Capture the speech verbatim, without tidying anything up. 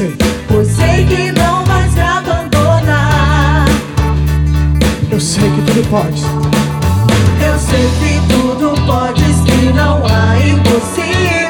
sei. Eu sei que não vais me abandonar. Eu sei que tudo podes. Eu sei que tudo podes, que não há impossível.